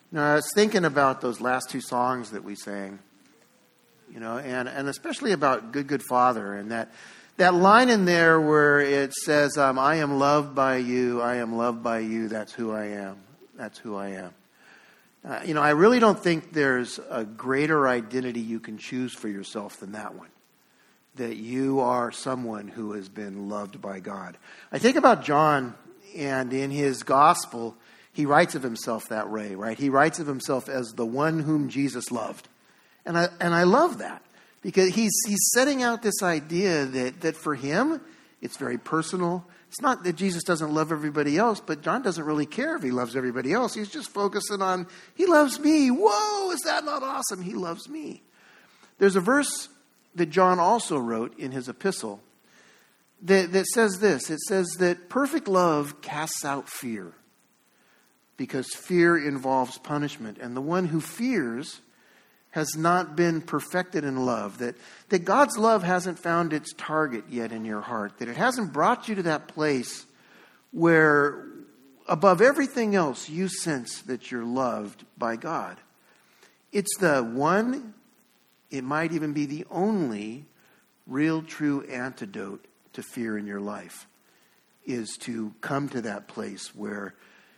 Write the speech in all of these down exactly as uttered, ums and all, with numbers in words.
Now, I was thinking about those last two songs that we sang, you know, and, and especially about Good, Good Father, and that that line in there where it says, um, I am loved by you, I am loved by you, that's who I am, that's who I am. Uh, you know, I really don't think there's a greater identity you can choose for yourself than that one. That you are someone who has been loved by God. I think about John, and in his gospel, he writes of himself that way, right? He writes of himself as the one whom Jesus loved. And I and I love that, because he's he's setting out this idea that, that for him, it's very personal. It's not that Jesus doesn't love everybody else, but John doesn't really care if he loves everybody else. He's just focusing on, he loves me. Whoa, is that not awesome? He loves me. There's a verse that John also wrote in his epistle that, that says this. It says that perfect love casts out fear, because fear involves punishment. And the one who fears has not been perfected in love. That, that God's love hasn't found its target yet in your heart. That it hasn't brought you to that place where above everything else you sense that you're loved by God. It's the one, it might even be the only real true antidote to fear in your life, is to come to that place where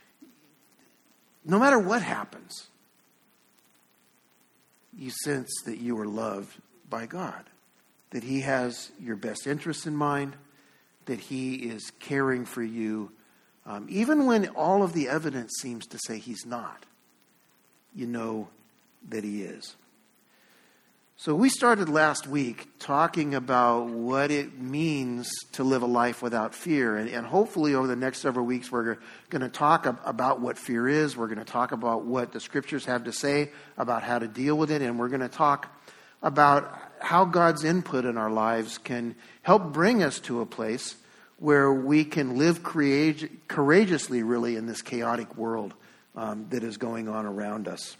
no matter what happens, you sense that you are loved by God, that he has your best interests in mind, that he is caring for you, um, even when all of the evidence seems to say he's not. You know that he is. So we started last week talking about what it means to live a life without fear. And, and hopefully over the next several weeks, we're going to talk ab- about what fear is. We're going to talk about what the scriptures have to say about how to deal with it. And we're going to talk about how God's input in our lives can help bring us to a place where we can live courage- courageously, really, in this chaotic world um, that is going on around us.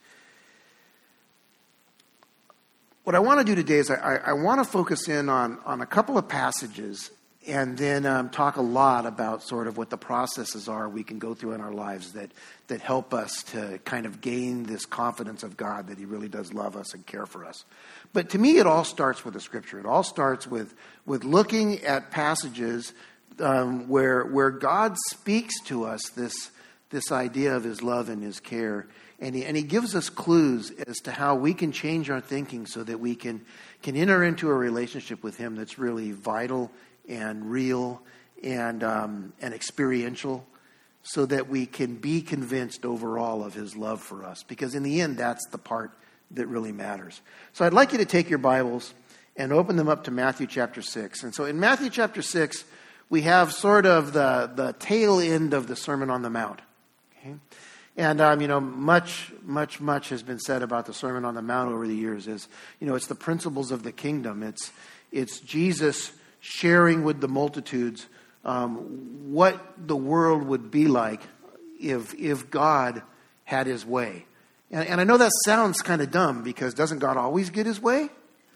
What I want to do today is I, I want to focus in on, on a couple of passages, and then um, talk a lot about sort of what the processes are we can go through in our lives that, that help us to kind of gain this confidence of God that he really does love us and care for us. But to me, it all starts with the scripture. It all starts with, with looking at passages um, where, where God speaks to us this, this idea of his love and his care. And he, and he gives us clues as to how we can change our thinking so that we can, can enter into a relationship with him that's really vital and real and um, and experiential, so that we can be convinced overall of his love for us. Because in the end, that's the part that really matters. So I'd like you to take your Bibles and open them up to Matthew chapter six. And so in Matthew chapter six, we have sort of the, the tail end of the Sermon on the Mount. Okay? And, um, you know, much, much, much has been said about the Sermon on the Mount over the years. Is, you know, it's the principles of the kingdom. It's, it's Jesus sharing with the multitudes um, what the world would be like if, if God had his way. And, and I know that sounds kind of dumb, because doesn't God always get his way?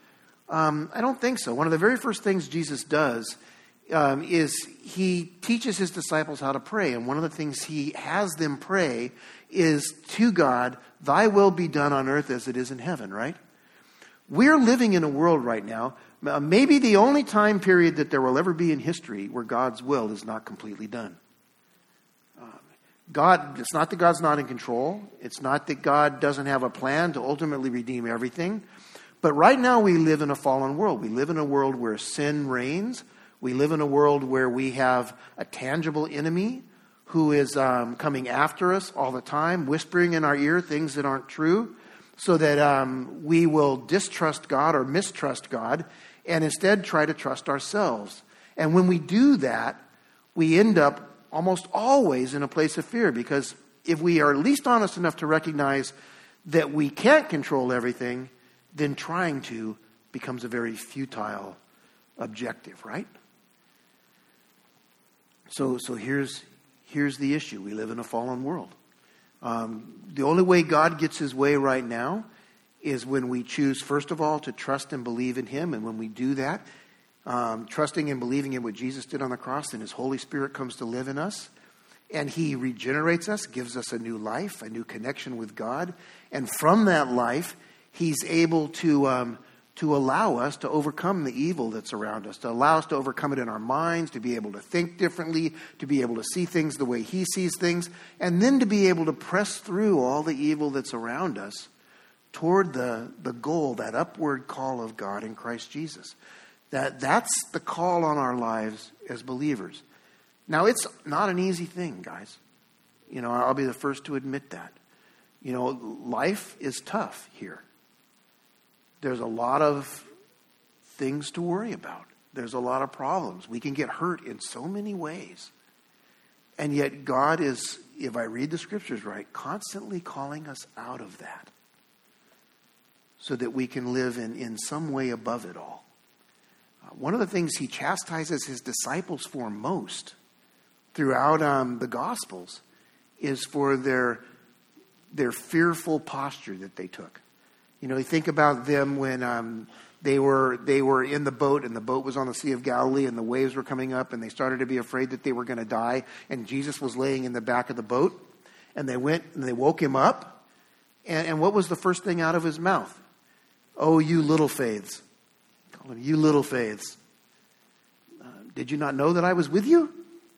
Um, I don't think so. One of the very first things Jesus does Um, is he teaches his disciples how to pray. And one of the things he has them pray is to God, thy will be done on earth as it is in heaven, right? We're living in a world right now, uh, maybe the only time period that there will ever be in history where God's will is not completely done. Um, God, it's not that God's not in control. It's not that God doesn't have a plan to ultimately redeem everything. But right now we live in a fallen world. We live in a world where sin reigns. We live in a world where we have a tangible enemy who is um, coming after us all the time, whispering in our ear things that aren't true, so that um, we will distrust God or mistrust God and instead try to trust ourselves. And when we do that, we end up almost always in a place of fear, because if we are at least honest enough to recognize that we can't control everything, then trying to becomes a very futile objective, right? So so here's here's the issue. We live in a fallen world. Um, the only way God gets his way right now is when we choose, first of all, to trust and believe in him. And when we do that, um, trusting and believing in what Jesus did on the cross, then his Holy Spirit comes to live in us. And he regenerates us, gives us a new life, a new connection with God. And from that life, he's able to um, to allow us to overcome the evil that's around us, to allow us to overcome it in our minds, to be able to think differently, to be able to see things the way he sees things, and then to be able to press through all the evil that's around us toward the, the goal, that upward call of God in Christ Jesus. That that's the call on our lives as believers. Now, it's not an easy thing, guys. You know, I'll be the first to admit that. You know, life is tough here. There's a lot of things to worry about. There's a lot of problems. We can get hurt in so many ways. And yet God is, if I read the scriptures right, constantly calling us out of that so that we can live in, in some way above it all. Uh, one of the things he chastises his disciples for most throughout um, the Gospels is for their, their fearful posture that they took. You know, you think about them when um, they were they were in the boat, and the boat was on the Sea of Galilee, and the waves were coming up, and they started to be afraid that they were going to die, and Jesus was laying in the back of the boat, and they went and they woke him up, and, and what was the first thing out of his mouth? Oh, you little faiths. Call him, you little faiths. Uh, did you not know that I was with you?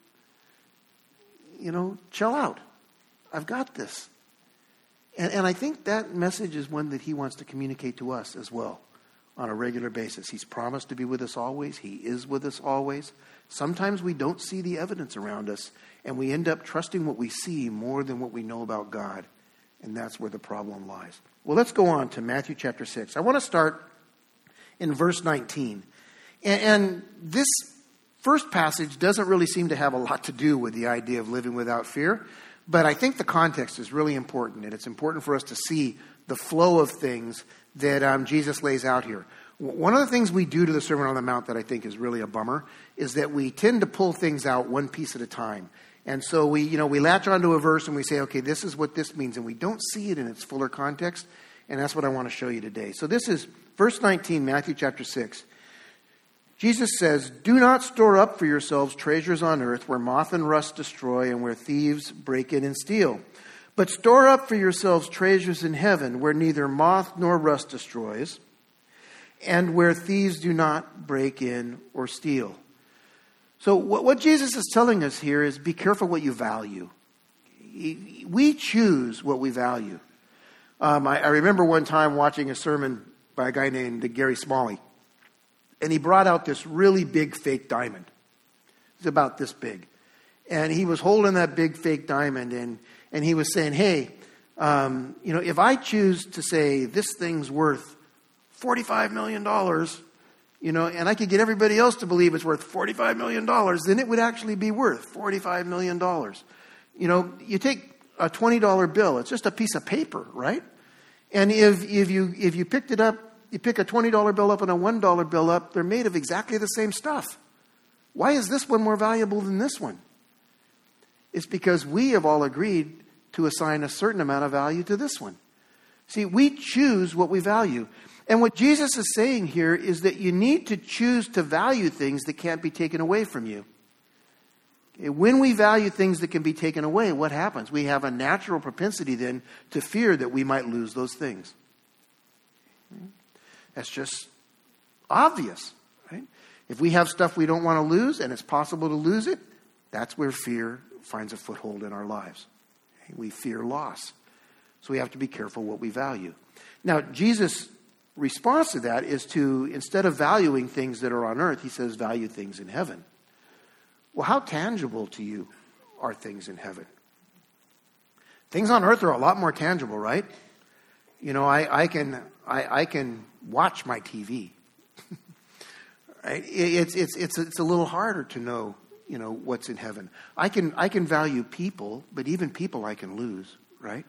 You know, chill out. I've got this. And, and I think that message is one that he wants to communicate to us as well on a regular basis. He's promised to be with us always. He is with us always. Sometimes we don't see the evidence around us, and we end up trusting what we see more than what we know about God. And that's where the problem lies. Well, let's go on to Matthew chapter six. I want to start in verse nineteen. And, and this first passage doesn't really seem to have a lot to do with the idea of living without fear. But I think the context is really important, and it's important for us to see the flow of things that um, Jesus lays out here. One of the things we do to the Sermon on the Mount that I think is really a bummer is that we tend to pull things out one piece at a time. And so we, you know, we latch onto a verse and we say, okay, this is what this means, and we don't see it in its fuller context, and that's what I want to show you today. So this is verse nineteen, Matthew chapter six. Jesus says, "Do not store up for yourselves treasures on earth where moth and rust destroy and where thieves break in and steal. But store up for yourselves treasures in heaven where neither moth nor rust destroys and where thieves do not break in or steal." So what, what Jesus is telling us here is be careful what you value. We choose what we value. Um, I, I remember one time watching a sermon by a guy named Gary Smalley. And he brought out this really big fake diamond. It's about this big. And he was holding that big fake diamond, and, and he was saying, hey, um, you know, if I choose to say this thing's worth forty-five million dollars, you know, and I could get everybody else to believe it's worth forty-five million dollars, then it would actually be worth forty-five million dollars. You know, you take a twenty dollar bill. It's just a piece of paper, right? And if, if you if you picked it up, you pick a twenty dollar bill up and a one dollar bill up, they're made of exactly the same stuff. Why is this one more valuable than this one? It's because we have all agreed to assign a certain amount of value to this one. See, we choose what we value. And what Jesus is saying here is that you need to choose to value things that can't be taken away from you. When we value things that can be taken away, what happens? We have a natural propensity then to fear that we might lose those things. That's just obvious, right? If we have stuff we don't want to lose and it's possible to lose it, that's where fear finds a foothold in our lives. We fear loss. So we have to be careful what we value. Now, Jesus' response to that is to, instead of valuing things that are on earth, he says, value things in heaven. Well, how tangible to you are things in heaven? Things on earth are a lot more tangible, right? You know, I, I can I, I can watch my T V. Right? It's it's it's it's a little harder to know, you know, what's in heaven. I can I can value people, but even people I can lose, right?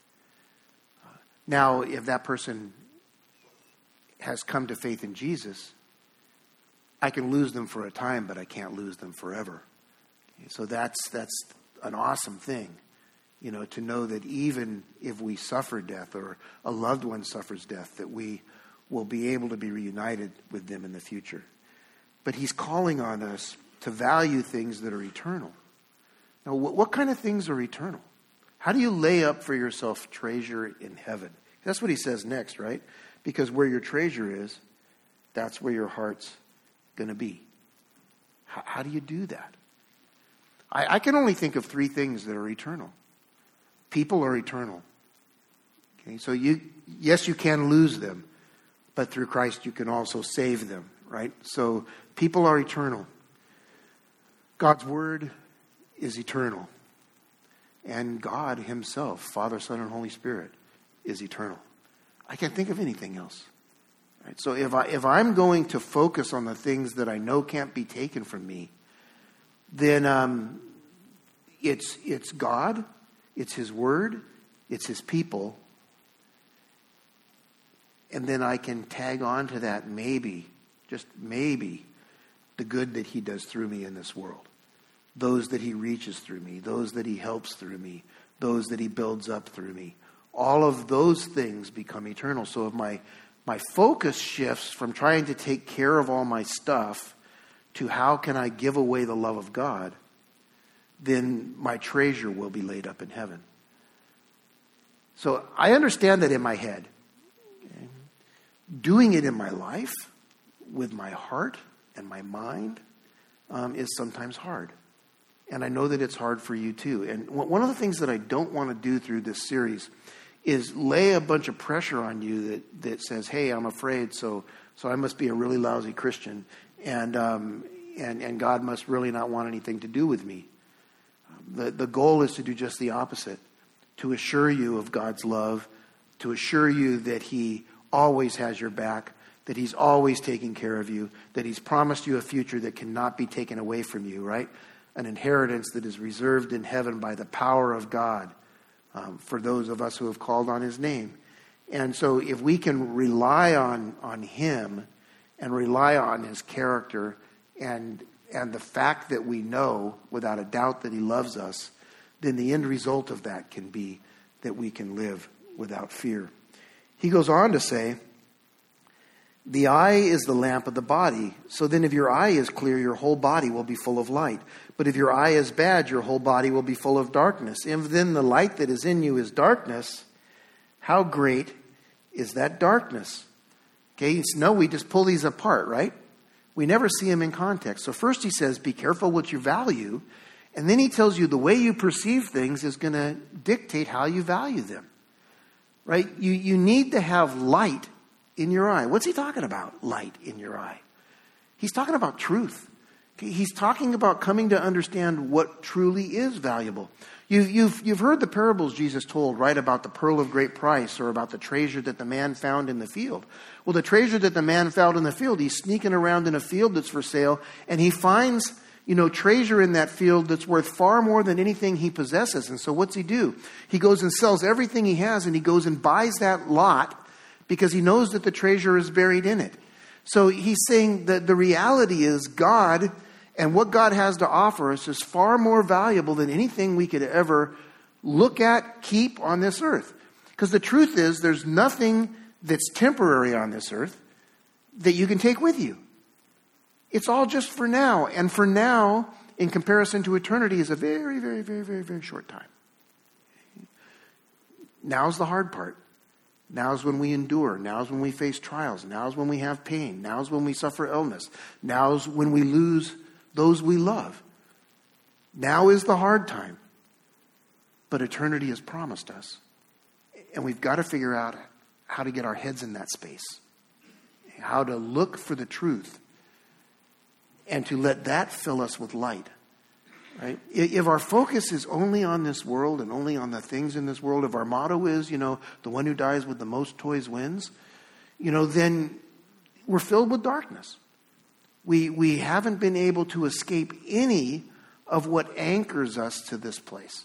Now, if that person has come to faith in Jesus, I can lose them for a time, but I can't lose them forever. So that's that's an awesome thing, you know, to know that even if we suffer death or a loved one suffers death, that we will be able to be reunited with them in the future. But he's calling on us to value things that are eternal. Now, what, what kind of things are eternal? How do you lay up for yourself treasure in heaven? That's what he says next, right? Because where your treasure is, that's where your heart's going to be. How, how do you do that? I, I can only think of three things that are eternal. People are eternal. Okay, so you, yes, you can lose them, but through Christ you can also save them, right? So people are eternal. God's word is eternal. And God himself, Father, Son, and Holy Spirit, is eternal. I can't think of anything else. Right? So if I if I'm going to focus on the things that I know can't be taken from me, then um, it's it's God, it's his word, it's his people. And then I can tag on to that maybe, just maybe, the good that he does through me in this world. Those that he reaches through me, those that he helps through me, those that he builds up through me. All of those things become eternal. So if my, my focus shifts from trying to take care of all my stuff to how can I give away the love of God, then my treasure will be laid up in heaven. So I understand that in my head. Okay? Doing it in my life with my heart and my mind um, is sometimes hard. And I know that it's hard for you too. And one of the things that I don't want to do through this series is lay a bunch of pressure on you that, that says, hey, I'm afraid, so so I must be a really lousy Christian. And um, and and God must really not want anything to do with me. The, the goal is to do just the opposite. To assure you of God's love. To assure you that he always has your back. That he's always taking care of you. That he's promised you a future that cannot be taken away from you, right? An inheritance that is reserved in heaven by the power of God um, for those of us who have called on his name. And so if we can rely on, on him and rely on his character and, and the fact that we know without a doubt that he loves us, then the end result of that can be that we can live without fear. He goes on to say, the eye is the lamp of the body. So then if your eye is clear, your whole body will be full of light. But if your eye is bad, your whole body will be full of darkness. If then the light that is in you is darkness, how great is that darkness? Okay, so no, we just pull these apart, right? We never see them in context. So first he says, be careful what you value. And then he tells you the way you perceive things is going to dictate how you value them. Right? You, you need to have light in your eye. What's he talking about? Light in your eye. He's talking about truth. He's talking about coming to understand what truly is valuable. You've, you've, you've heard the parables Jesus told, right, about the pearl of great price or about the treasure that the man found in the field. Well, the treasure that the man found in the field, he's sneaking around in a field that's for sale, and he finds, you know, treasure in that field that's worth far more than anything he possesses. And so what's he do? He goes and sells everything he has, and he goes and buys that lot because he knows that the treasure is buried in it. So he's saying that the reality is God and what God has to offer us is far more valuable than anything we could ever look at, keep on this earth. Because the truth is there's nothing that's temporary on this earth that you can take with you. It's all just for now. And for now, in comparison to eternity, is a very, very, very, very, very short time. Now's the hard part. Now's when we endure. Now's when we face trials. Now's when we have pain. Now's when we suffer illness. Now's when we lose those we love. Now is the hard time. But eternity is promised us. And we've got to figure out how to get our heads in that space. How to look for the truth. And to let that fill us with light. Right? If our focus is only on this world and only on the things in this world, if our motto is, you know, the one who dies with the most toys wins, you know, then we're filled with darkness. We we haven't been able to escape any of what anchors us to this place.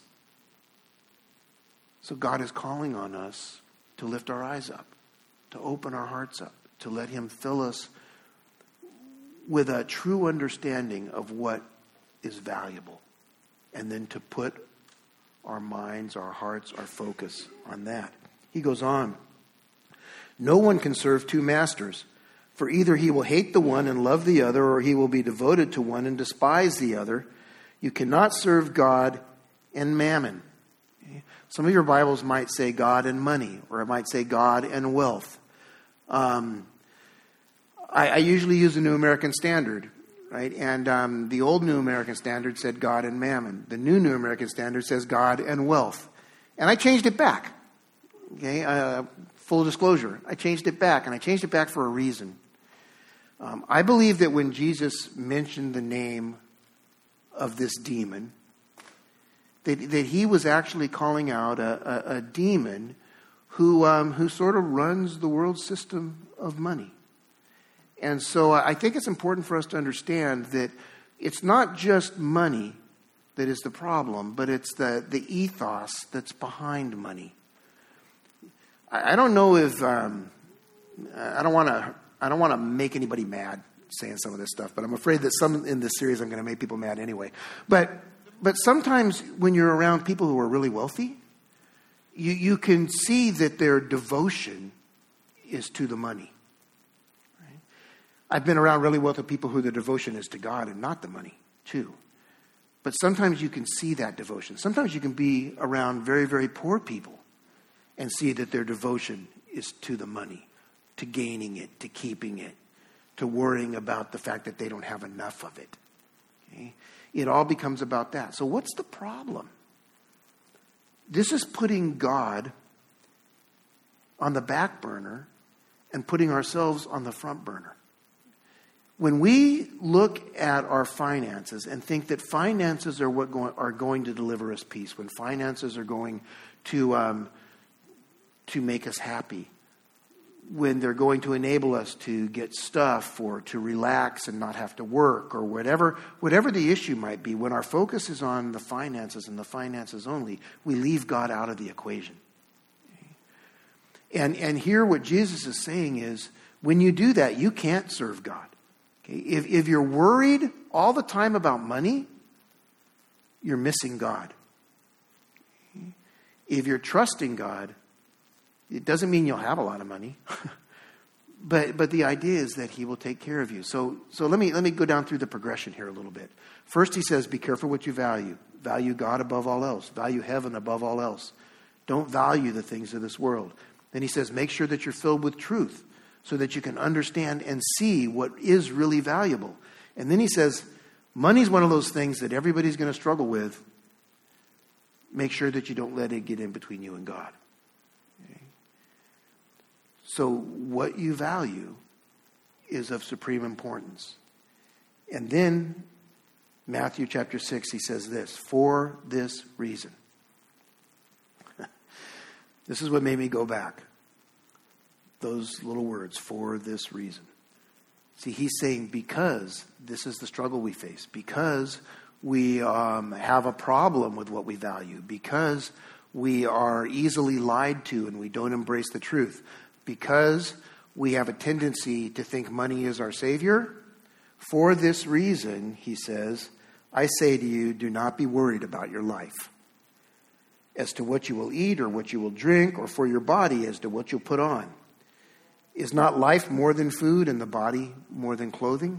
So God is calling on us to lift our eyes up, to open our hearts up, to let him fill us with a true understanding of what is valuable. And then to put our minds, our hearts, our focus on that. He goes on. No one can serve two masters, for either he will hate the one and love the other, or he will be devoted to one and despise the other. You cannot serve God and mammon. Okay? Some of your Bibles might say God and money, or it might say God and wealth. Um, I, I usually use the New American Standard, right? And um, the old New American Standard said God and mammon. The new New American Standard says God and wealth. And I changed it back. Okay, uh, full disclosure, I changed it back, and I changed it back for a reason. Um, I believe that when Jesus mentioned the name of this demon, that, that he was actually calling out a, a, a demon who um, who sort of runs the world system of money. And so I think it's important for us to understand that it's not just money that is the problem, but it's the, the ethos that's behind money. I, I don't know if um, I don't want to I don't want to make anybody mad saying some of this stuff, but I'm afraid that some in this series I'm going to make people mad anyway. But but sometimes when you're around people who are really wealthy, you you can see that their devotion is to the money. Right? I've been around really wealthy people who their devotion is to God and not the money too. But sometimes you can see that devotion. Sometimes you can be around very, very poor people and see that their devotion is to the money, to gaining it, to keeping it, to worrying about the fact that they don't have enough of it. Okay? It all becomes about that. So what's the problem? This is putting God on the back burner and putting ourselves on the front burner. When we look at our finances and think that finances are what go- are going to deliver us peace, when finances are going to um, to make us happy, when they're going to enable us to get stuff or to relax and not have to work or whatever, whatever the issue might be, when our focus is on the finances and the finances only, we leave God out of the equation. And and here what Jesus is saying is, when you do that, you can't serve God. Okay? If, if you're worried all the time about money, you're missing God. Okay? If you're trusting God, it doesn't mean you'll have a lot of money. but but the idea is that he will take care of you. So so let me let me go down through the progression here a little bit. First he says, be careful what you value. Value God above all else. Value heaven above all else. Don't value the things of this world. Then he says, make sure that you're filled with truth, so that you can understand and see what is really valuable. And then he says, money's one of those things that everybody's going to struggle with. Make sure that you don't let it get in between you and God. Okay? So what you value is of supreme importance. And then Matthew chapter six, he says this, for this reason. This is what made me go back. Those little words, for this reason. See, he's saying because this is the struggle we face, because we um, have a problem with what we value, because we are easily lied to and we don't embrace the truth, because we have a tendency to think money is our savior. For this reason, he says, I say to you, do not be worried about your life, as to what you will eat or what you will drink, or for your body as to what you'll put on. Is not life more than food and the body more than clothing?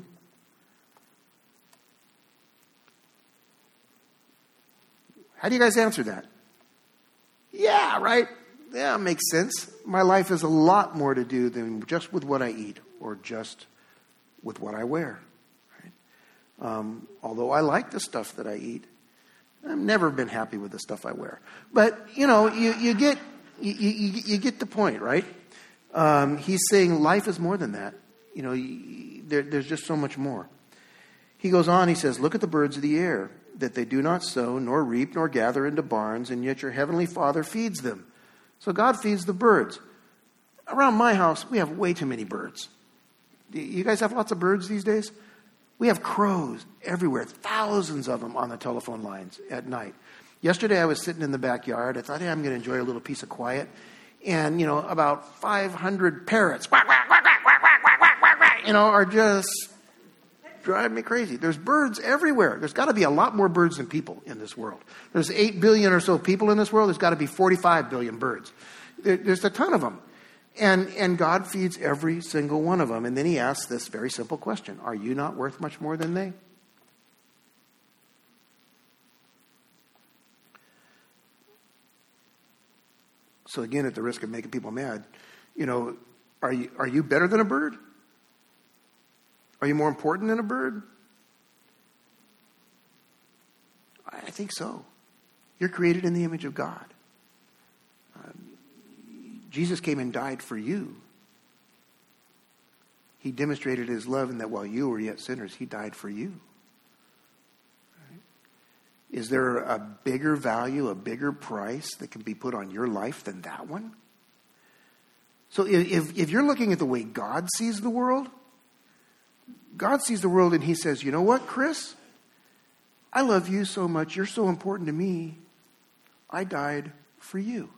How do you guys answer that? Yeah, right? Yeah, it makes sense. My life has a lot more to do than just with what I eat or just with what I wear. Right? Um, although I like the stuff that I eat, I've never been happy with the stuff I wear. But, you know, you, you get you, you, you get the point, right? Um, he's saying life is more than that. You know, you, there, there's just so much more. He goes on, he says, look at the birds of the air, that they do not sow, nor reap, nor gather into barns, and yet your heavenly Father feeds them. So God feeds the birds. Around my house, we have way too many birds. You guys have lots of birds these days? We have crows everywhere, thousands of them on the telephone lines at night. Yesterday I was sitting in the backyard. I thought, hey, I'm going to enjoy a little piece of quiet. And, you know, about five hundred parrots, quack, quack, quack, quack, quack, quack, quack, quack, quack, you know, are just driving me crazy. There's birds everywhere. There's got to be a lot more birds than people in this world. There's eight billion or so people in this world. There's got to be forty-five billion birds. There, there's a ton of them. And, and God feeds every single one of them. And then he asks this very simple question. Are you not worth much more than they? So again, at the risk of making people mad, you know, are you, are you better than a bird? Are you more important than a bird? I think so. You're created in the image of God. Um, Jesus came and died for you. He demonstrated his love in that while you were yet sinners, he died for you. Right? Is there a bigger value, a bigger price that can be put on your life than that one? So if, if you're looking at the way God sees the world, God sees the world and he says, you know what, Chris? I love you so much. You're so important to me. I died for you.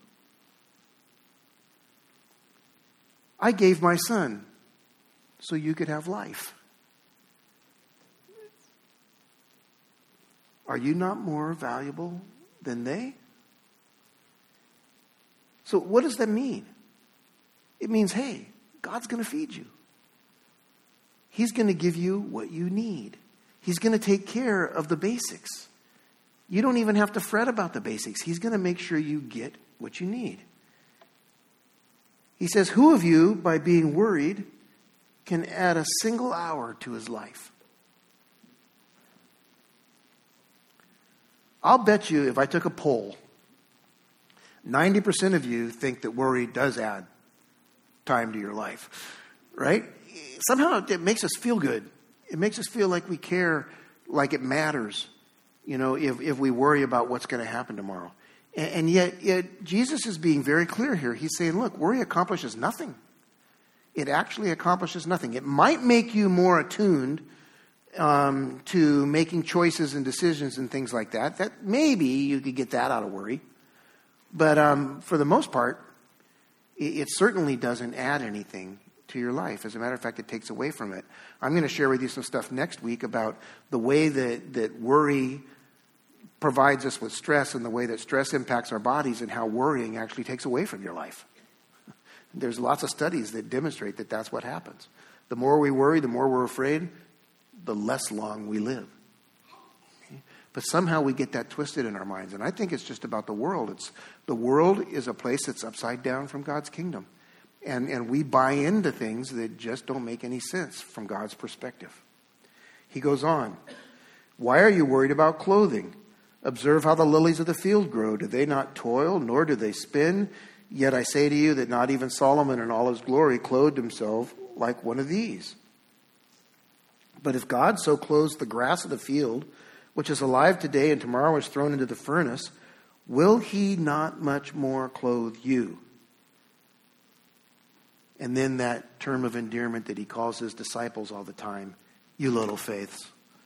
I gave my son so you could have life. Are you not more valuable than they? So what does that mean? It means, hey, God's going to feed you. He's going to give you what you need. He's going to take care of the basics. You don't even have to fret about the basics. He's going to make sure you get what you need. He says, who of you, by being worried, can add a single hour to his life? I'll bet you if I took a poll, ninety percent of you think that worry does add time to your life, right? Somehow it makes us feel good. It makes us feel like we care, like it matters, you know, if, if we worry about what's going to happen tomorrow. And, and yet, yet Jesus is being very clear here. He's saying, look, worry accomplishes nothing. It actually accomplishes nothing. It might make you more attuned um, to making choices and decisions and things like that. That maybe you could get that out of worry. But um, for the most part, it, it certainly doesn't add anything to your life. As a matter of fact, it takes away from it. I'm going to share with you some stuff next week about the way that, that worry provides us with stress and the way that stress impacts our bodies and how worrying actually takes away from your life. There's lots of studies that demonstrate that that's what happens. The more we worry, the more we're afraid, the less long we live. Okay? But somehow we get that twisted in our minds. And I think it's just about the world. It's the world is a place that's upside down from God's kingdom. And, and we buy into things that just don't make any sense from God's perspective. He goes on. Why are you worried about clothing? Observe how the lilies of the field grow. Do they not toil, nor do they spin? Yet I say to you that not even Solomon in all his glory clothed himself like one of these. But if God so clothes the grass of the field, which is alive today and tomorrow is thrown into the furnace, will he not much more clothe you? And then that term of endearment that he calls his disciples all the time, you little faiths.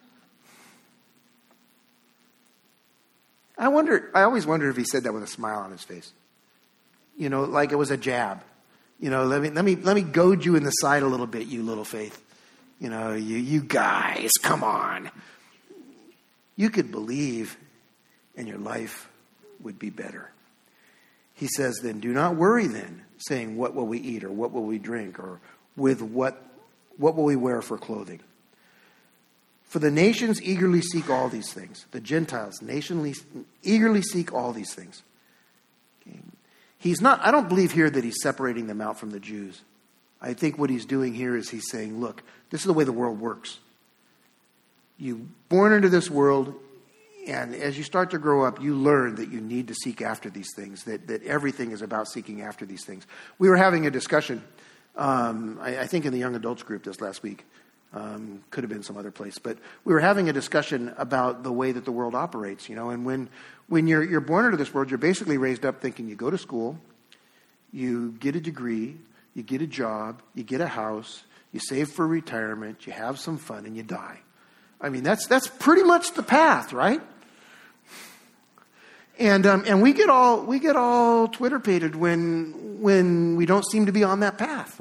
I wonder, I always wonder if he said that with a smile on his face. You know, like it was a jab. You know, let me let me let me goad you in the side a little bit, you little faith. You know, you you guys, come on. You could believe and your life would be better. He says, then do not worry then, saying, what will we eat or what will we drink or with what what will we wear for clothing? For the nations eagerly seek all these things. The Gentiles nationally eagerly seek all these things. Okay. He's not, I don't believe here that he's separating them out from the Jews. I think what he's doing here is he's saying, look, this is the way the world works. You're born into this world, and as you start to grow up, you learn that you need to seek after these things, that, that everything is about seeking after these things. We were having a discussion, um, I, I think in the young adults group this last week. Um, could have been some other place, but we were having a discussion about the way that the world operates, you know, and when, when you're, you're born into this world, you're basically raised up thinking you go to school, you get a degree, you get a job, you get a house, you save for retirement, you have some fun, and you die. I mean, that's, that's pretty much the path, right? And, um, and we get all, we get all Twitter-pated when, when we don't seem to be on that path.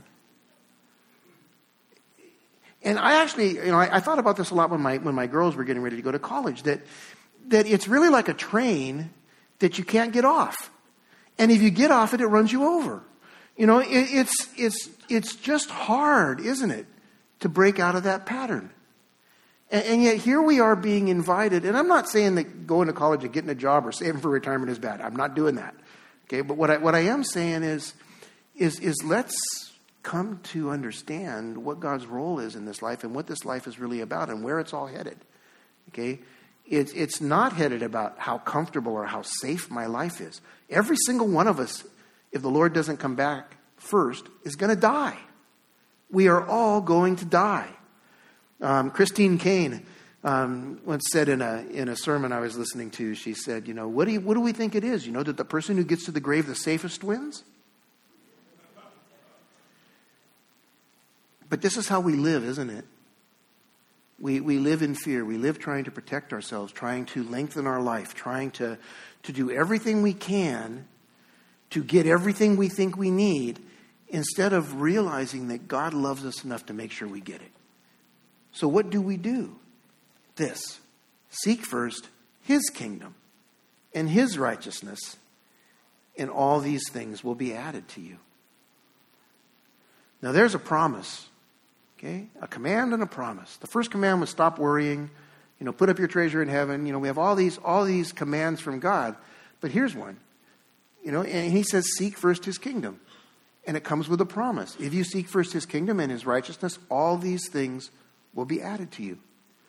And I actually, you know, I, I thought about this a lot when my when my girls were getting ready to go to college, that that it's really like a train that you can't get off. And if you get off it, it runs you over. You know, it, it's it's it's just hard, isn't it, to break out of that pattern. And, and yet here we are being invited, and I'm not saying that going to college and getting a job or saving for retirement is bad. I'm not doing that. Okay, but what I what I am saying is, is is let's come to understand what God's role is in this life and what this life is really about and where it's all headed. Okay, it's it's not headed about how comfortable or how safe my life is. Every single one of us, if the Lord doesn't come back first, is going to die. We are all going to die. Um, Christine Kane um, once said in a in a sermon I was listening to, she said, you know, what do you, what do we think it is? You know, that the person who gets to the grave the safest wins? But this is how we live, isn't it? We we live in fear. We live trying to protect ourselves, trying to lengthen our life, trying to, to do everything we can to get everything we think we need, instead of realizing that God loves us enough to make sure we get it. So what do we do? This. Seek first His kingdom and His righteousness, and all these things will be added to you. Now there's a promise. Okay? A command and a promise. The first command was stop worrying. You know, put up your treasure in heaven. You know, we have all these all these commands from God. But here's one. You know, and He says seek first His kingdom. And it comes with a promise. If you seek first His kingdom and His righteousness, all these things will be added to you.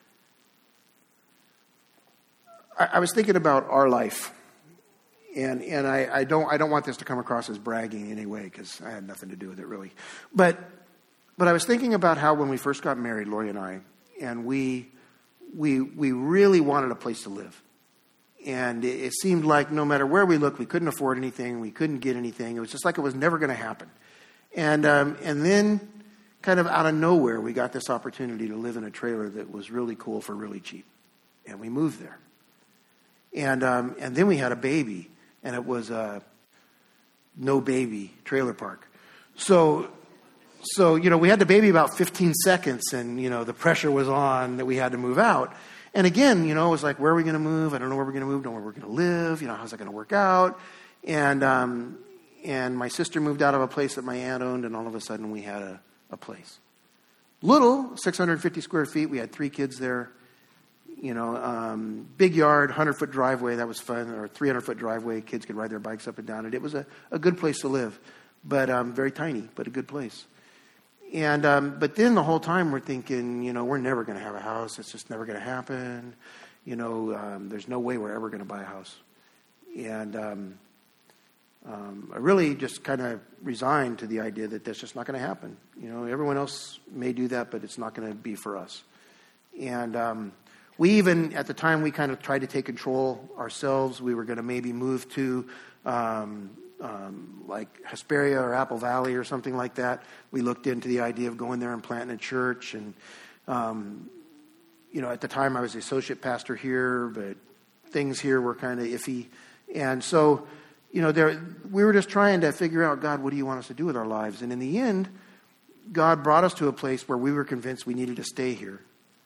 I, I was thinking about our life. And and I, I don't I don't want this to come across as bragging in any way, because I had nothing to do with it really. But But I was thinking about how when we first got married, Lori and I, and we we we really wanted a place to live. And it, it seemed like no matter where we looked, we couldn't afford anything, we couldn't get anything. It was just like it was never going to happen. And um, and then kind of out of nowhere, we got this opportunity to live in a trailer that was really cool for really cheap. And we moved there. And um, and then we had a baby, and it was a no baby trailer park. So... So, you know, we had the baby about fifteen seconds, and, you know, the pressure was on that we had to move out. And again, you know, it was like, where are we going to move? I don't know where we're going to move. Don't know where we're going to live. You know, how's that going to work out? And um, and my sister moved out of a place that my aunt owned, and all of a sudden we had a, a place. Little, six hundred fifty square feet. We had three kids there. You know, um, big yard, one hundred foot driveway. That was fun. Or three hundred foot driveway. Kids could ride their bikes up and down it. It was a, a good place to live. But um, very tiny, but a good place. And um, but then the whole time we're thinking, you know, we're never going to have a house. It's just never going to happen. You know, um, there's no way we're ever going to buy a house. And um, um, I really just kind of resigned to the idea that that's just not going to happen. You know, everyone else may do that, but it's not going to be for us. And um, we even, at the time, we kind of tried to take control ourselves. We were going to maybe move to Um, Um, like Hesperia or Apple Valley or something like that. We looked into the idea of going there and planting a church. And, um, you know, at the time I was the associate pastor here, but things here were kind of iffy. And so, you know, there we were just trying to figure out, God, what do you want us to do with our lives? And in the end, God brought us to a place where we were convinced we needed to stay here.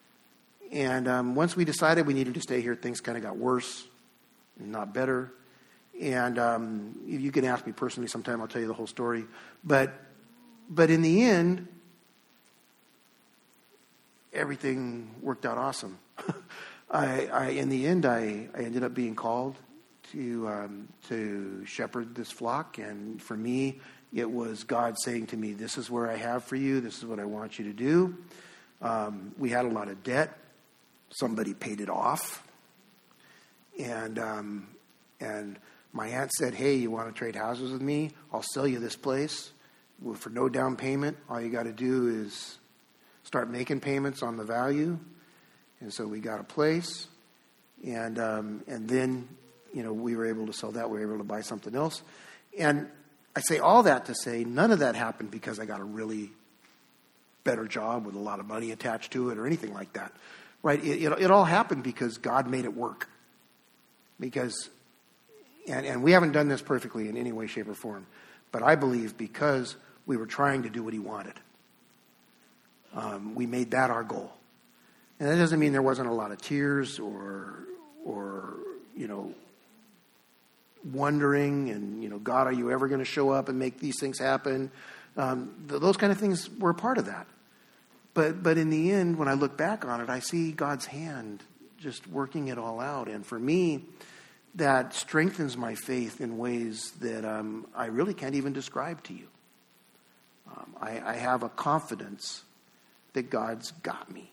And um, once we decided we needed to stay here, things kind of got worse, not better. And um, you can ask me personally sometime, I'll tell you the whole story. But but in the end, everything worked out awesome. I, I in the end, I, I ended up being called to um, to shepherd this flock. And for me, it was God saying to me, this is where I have for you. This is what I want you to do. Um, we had a lot of debt. Somebody paid it off. And um, and... My aunt said, hey, you want to trade houses with me? I'll sell you this place for no down payment. All you got to do is start making payments on the value. And so we got a place. And um, and then, you know, we were able to sell that. We were able to buy something else. And I say all that to say none of that happened because I got a really better job with a lot of money attached to it or anything like that. Right? It, it, it all happened because God made it work. Because... And, and we haven't done this perfectly in any way, shape, or form. But I believe because we were trying to do what He wanted, um, we made that our goal. And that doesn't mean there wasn't a lot of tears or, or you know, wondering and, you know, God, are you ever going to show up and make these things happen? Um, th- those kind of things were a part of that. But but in the end, when I look back on it, I see God's hand just working it all out. And for me, that strengthens my faith in ways that um, I really can't even describe to you. Um, I, I have a confidence that God's got me.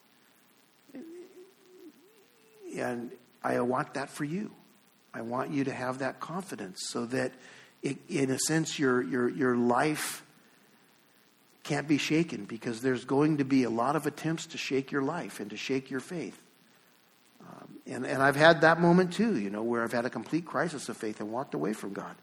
And I want that for you. I want you to have that confidence so that, it, in a sense, your your your life can't be shaken, because there's going to be a lot of attempts to shake your life and to shake your faith. Um, and, and I've had that moment too, you know, where I've had a complete crisis of faith and walked away from God.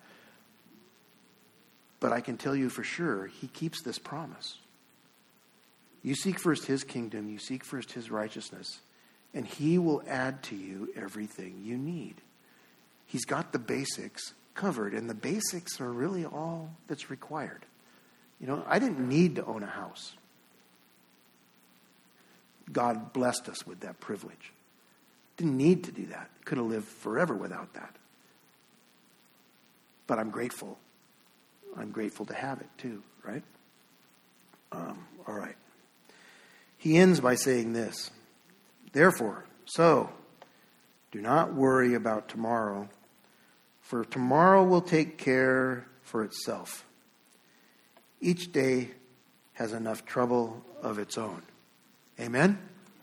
But I can tell you for sure, he keeps this promise. You seek first his kingdom, you seek first his righteousness, and he will add to you everything you need. He's got the basics covered, and the basics are really all that's required. You know, I didn't need to own a house. God blessed us with that privilege. Didn't need to do that. Could have lived forever without that. But I'm grateful. I'm grateful to have it too, right? Um, all right. He ends by saying this. Therefore, so, do not worry about tomorrow, for tomorrow will take care for itself. Each day has enough trouble of its own. Amen?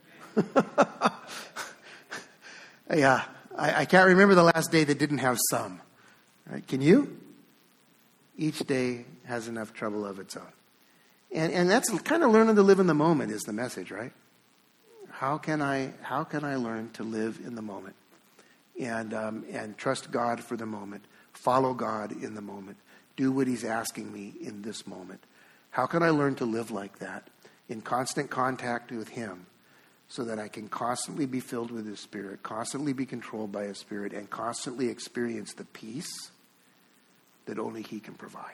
Yeah, I, I can't remember the last day that didn't have some. Right? Can you? Each day has enough trouble of its own. And and that's kind of learning to live in the moment is the message, right? How can I how can I learn to live in the moment and um, and trust God for the moment, follow God in the moment, do what he's asking me in this moment? How can I learn to live like that in constant contact with him so that I can constantly be filled with his Spirit, constantly be controlled by his Spirit, and constantly experience the peace that only he can provide?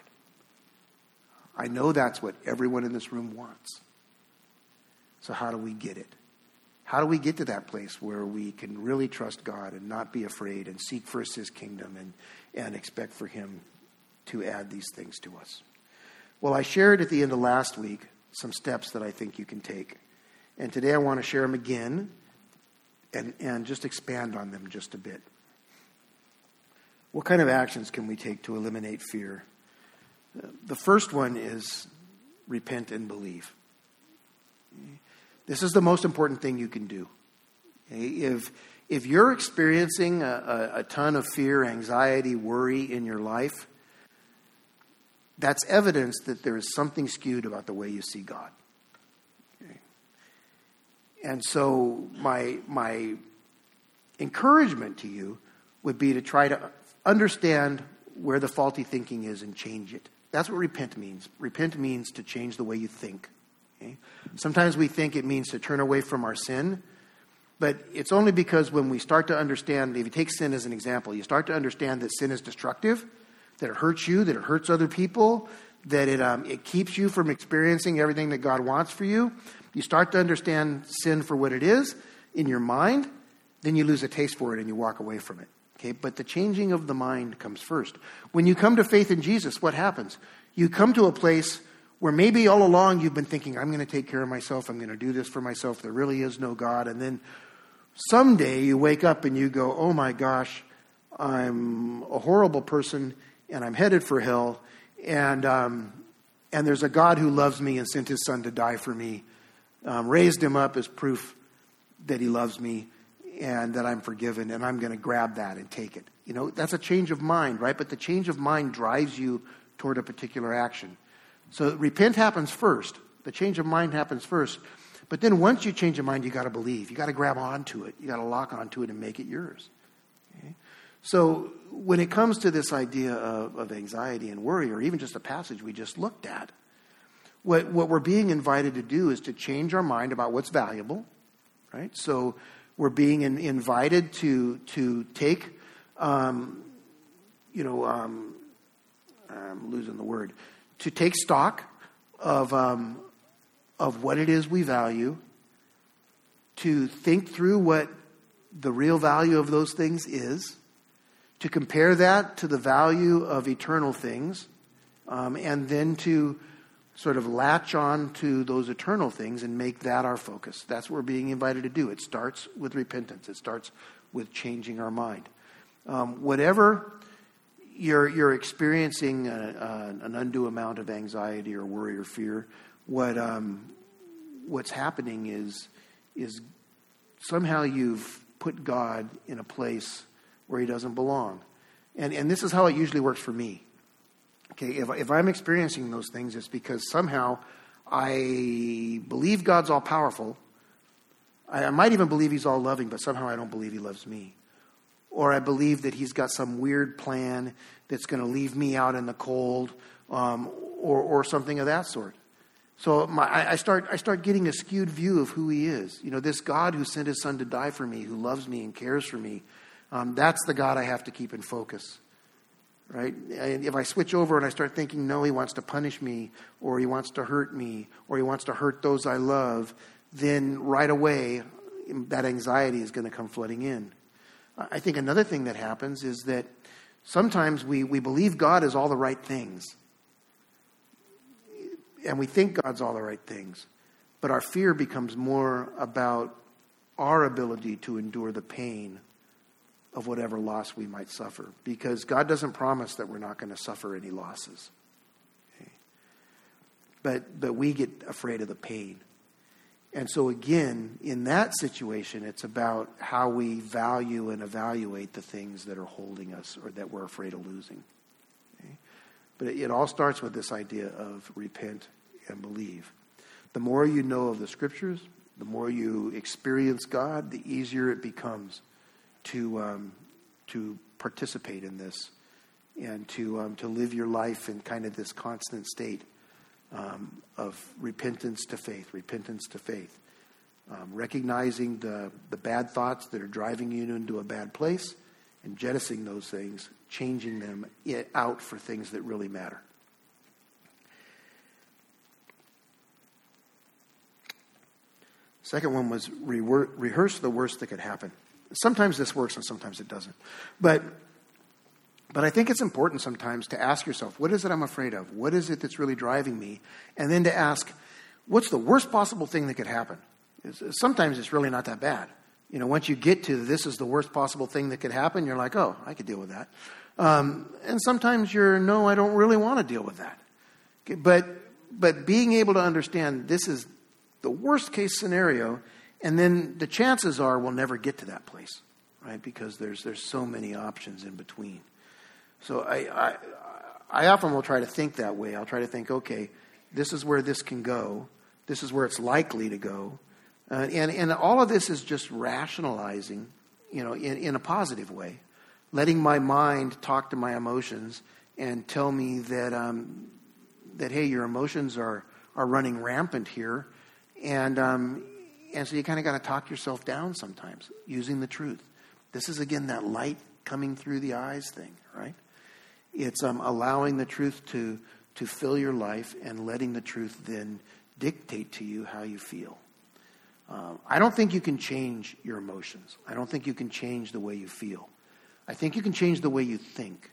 I know that's what everyone in this room wants. So how do we get it? How do we get to that place where we can really trust God and not be afraid and seek first his kingdom and, and expect for him to add these things to us? Well, I shared at the end of last week some steps that I think you can take. And today I want to share them again and, and just expand on them just a bit. What kind of actions can we take to eliminate fear? The first one is repent and believe. This is the most important thing you can do. If, if you're experiencing a, a, a ton of fear, anxiety, worry in your life, that's evidence that there is something skewed about the way you see God. Okay. And so my my encouragement to you would be to try to understand where the faulty thinking is and change it. That's what repent means. Repent means to change the way you think. Okay? Sometimes we think it means to turn away from our sin, but it's only because when we start to understand, if you take sin as an example, you start to understand that sin is destructive, that it hurts you, that it hurts other people, that it um, it keeps you from experiencing everything that God wants for you. You start to understand sin for what it is in your mind, then you lose a taste for it and you walk away from it. Okay, but the changing of the mind comes first. When you come to faith in Jesus, what happens? You come to a place where maybe all along you've been thinking, I'm going to take care of myself, I'm going to do this for myself, there really is no God. And then someday you wake up and you go, oh my gosh, I'm a horrible person and I'm headed for hell. And um, and there's a God who loves me and sent his son to die for me, um, raised him up as proof that he loves me and that I'm forgiven, and I'm going to grab that and take it. You know, that's a change of mind, right? But the change of mind drives you toward a particular action. So repent happens first. The change of mind happens first. But then once you change your mind, you got to believe. You got to grab onto it. You got to lock onto it and make it yours. Okay? So when it comes to this idea of, of anxiety and worry, or even just a passage we just looked at, what, what we're being invited to do is to change our mind about what's valuable, right? So we're being in, invited to to take, um, you know, um, I'm losing the word, to take stock of um, of what it is we value, to think through what the real value of those things is, to compare that to the value of eternal things, um, and then to sort of latch on to those eternal things and make that our focus. That's what we're being invited to do. It starts with repentance. It starts with changing our mind. Um, whatever you're, you're experiencing a, a, an undue amount of anxiety or worry or fear, what um, what's happening is is somehow you've put God in a place where he doesn't belong. And and this is how it usually works for me. Okay, if, if I'm experiencing those things, it's because somehow I believe God's all powerful. I, I might even believe he's all loving, but somehow I don't believe he loves me. Or I believe that he's got some weird plan that's going to leave me out in the cold, um, or, or something of that sort. So my, I, I start I start getting a skewed view of who he is. You know, this God who sent his son to die for me, who loves me and cares for me, um, that's the God I have to keep in focus. Right? And if I switch over and I start thinking, no, he wants to punish me, or he wants to hurt me, or he wants to hurt those I love, then right away that anxiety is going to come flooding in. I think another thing that happens is that sometimes we, we believe God is all the right things. And we think God's all the right things. But our fear becomes more about our ability to endure the pain of whatever loss we might suffer. Because God doesn't promise that we're not going to suffer any losses. Okay? But, but we get afraid of the pain. And so again, in that situation, it's about how we value and evaluate the things that are holding us or that we're afraid of losing. Okay? But it, it all starts with this idea of repent and believe. The more you know of the Scriptures, the more you experience God, the easier it becomes to um, to participate in this and to um, to live your life in kind of this constant state um, of repentance to faith, repentance to faith. Um, recognizing the, the bad thoughts that are driving you into a bad place and jettisoning those things, changing them out for things that really matter. Second one was re- rehearse the worst that could happen. Sometimes this works and sometimes it doesn't. But but I think it's important sometimes to ask yourself, what is it I'm afraid of? What is it that's really driving me? And then to ask, what's the worst possible thing that could happen? Sometimes it's really not that bad. You know, once you get to this is the worst possible thing that could happen, you're like, oh, I could deal with that. Um, and sometimes you're, no, I don't really want to deal with that. Okay, but but being able to understand this is the worst case scenario, and then the chances are we'll never get to that place, right? Because there's there's so many options in between. So I, I I often will try to think that way. I'll try to think, okay, this is where this can go. This is where it's likely to go. Uh, and, and all of this is just rationalizing, you know, in, in a positive way. Letting my mind talk to my emotions and tell me that, um, that hey, your emotions are, are running rampant here. And um, and so you kind of got to talk yourself down sometimes using the truth. This is, again, that light coming through the eyes thing, right? It's um, allowing the truth to, to fill your life and letting the truth then dictate to you how you feel. Um, I don't think you can change your emotions. I don't think you can change the way you feel. I think you can change the way you think.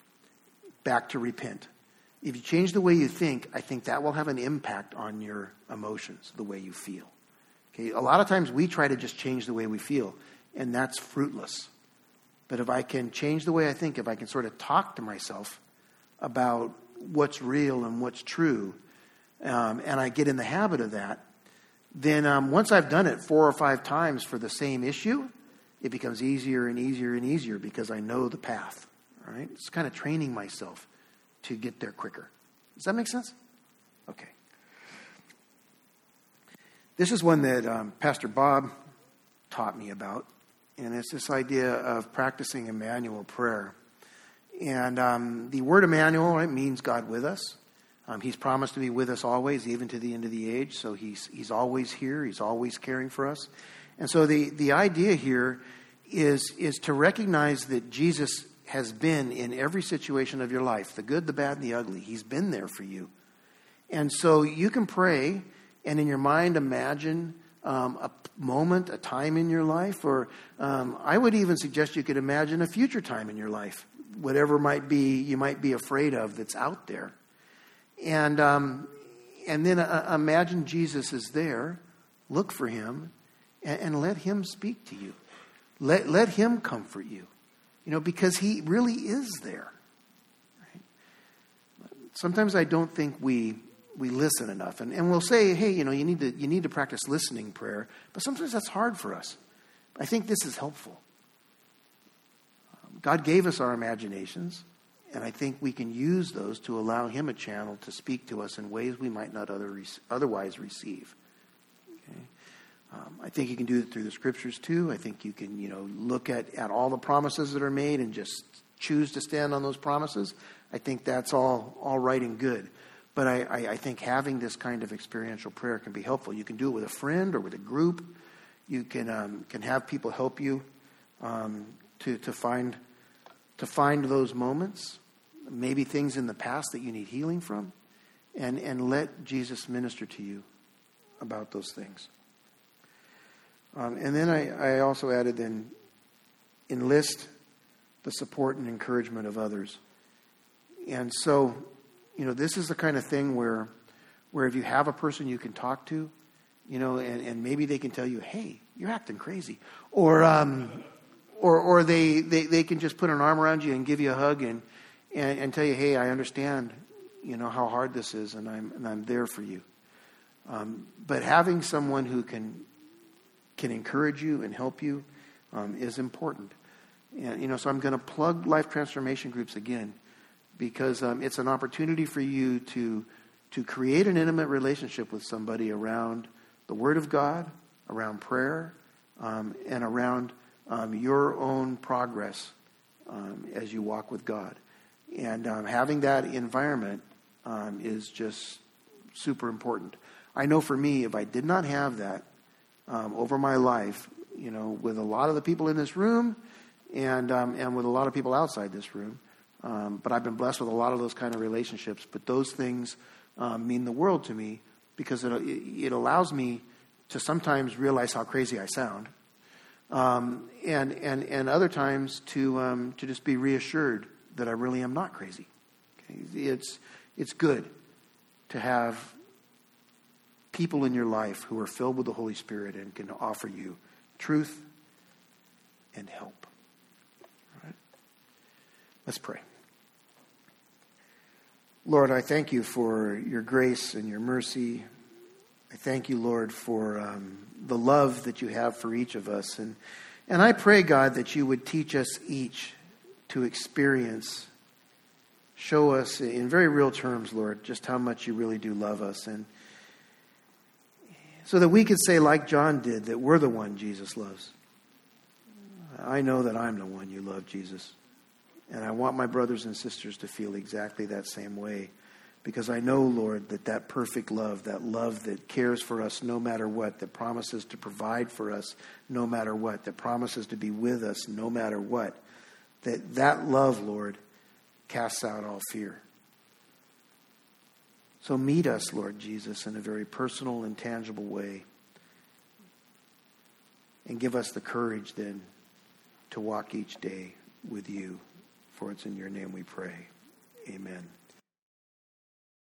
Back to repent. If you change the way you think, I think that will have an impact on your emotions, the way you feel. Okay, a lot of times we try to just change the way we feel, and that's fruitless. But if I can change the way I think, if I can sort of talk to myself about what's real and what's true, um, and I get in the habit of that, then um, once I've done it four or five times for the same issue, it becomes easier and easier and easier because I know the path. Right? It's kind of training myself to get there quicker. Does that make sense? Okay. This is one that um, Pastor Bob taught me about, and it's this idea of practicing Emmanuel prayer. And um, the word Emmanuel, it means God with us. Um, he's promised to be with us always, even to the end of the age. So he's he's always here. He's always caring for us. And so the, the idea here is, is to recognize that Jesus has been in every situation of your life, the good, the bad, and the ugly. He's been there for you. And so you can pray and in your mind imagine um, a moment, a time in your life, or um, I would even suggest you could imagine a future time in your life, whatever might be you might be afraid of that's out there. And um, and then uh, imagine Jesus is there, look for him, and, and let him speak to you. Let, let him comfort you. You know, because he really is there. Right? Sometimes I don't think we we listen enough. And, and we'll say, hey, you know, you need to you need to practice listening prayer. But sometimes that's hard for us. I think this is helpful. Um, God gave us our imaginations. And I think we can use those to allow him a channel to speak to us in ways we might not other, otherwise receive. Okay? Um, I think you can do it through the scriptures too. I think you can, you know, look at, at all the promises that are made and just choose to stand on those promises. I think that's all, all right and good. But I, I, I think having this kind of experiential prayer can be helpful. You can do it with a friend or with a group. You can um, can have people help you um, to to find to find those moments. Maybe things in the past that you need healing from, and, and let Jesus minister to you about those things. Um, and then I, I also added then, enlist the support and encouragement of others. And so, you know, this is the kind of thing where, where if you have a person you can talk to, you know, and, and maybe they can tell you, hey, you're acting crazy. Or, um, or, or they, they, they can just put an arm around you and give you a hug and, And, and tell you, hey, I understand, you know, how hard this is, and I'm and I'm there for you. Um, but having someone who can can encourage you and help you um, is important. And you know, so I'm going to plug Life Transformation Groups again, because um, it's an opportunity for you to to create an intimate relationship with somebody around the Word of God, around prayer, um, and around um, your own progress um, as you walk with God. And um, having that environment um, is just super important. I know for me, if I did not have that um, over my life, you know, with a lot of the people in this room and um, and with a lot of people outside this room, um, but I've been blessed with a lot of those kind of relationships. But those things um, mean the world to me because it, it allows me to sometimes realize how crazy I sound, um, and and and other times to um, to just be reassured that I really am not crazy. Okay? It's it's good to have people in your life who are filled with the Holy Spirit and can offer you truth and help. All right? Let's pray. Lord, I thank you for your grace and your mercy. I thank you, Lord, for um, the love that you have for each of us. And, and I pray, God, that you would teach us each to experience, show us in very real terms, Lord, just how much you really do love us. And so that we could say, like John did, that we're the one Jesus loves. I know that I'm the one you love, Jesus. And I want my brothers and sisters to feel exactly that same way. Because I know, Lord, that that perfect love, that love that cares for us no matter what, that promises to provide for us no matter what, that promises to be with us no matter what, that that love, Lord, casts out all fear. So meet us, Lord Jesus, in a very personal and tangible way. And give us the courage then to walk each day with you. For it's in your name we pray. Amen.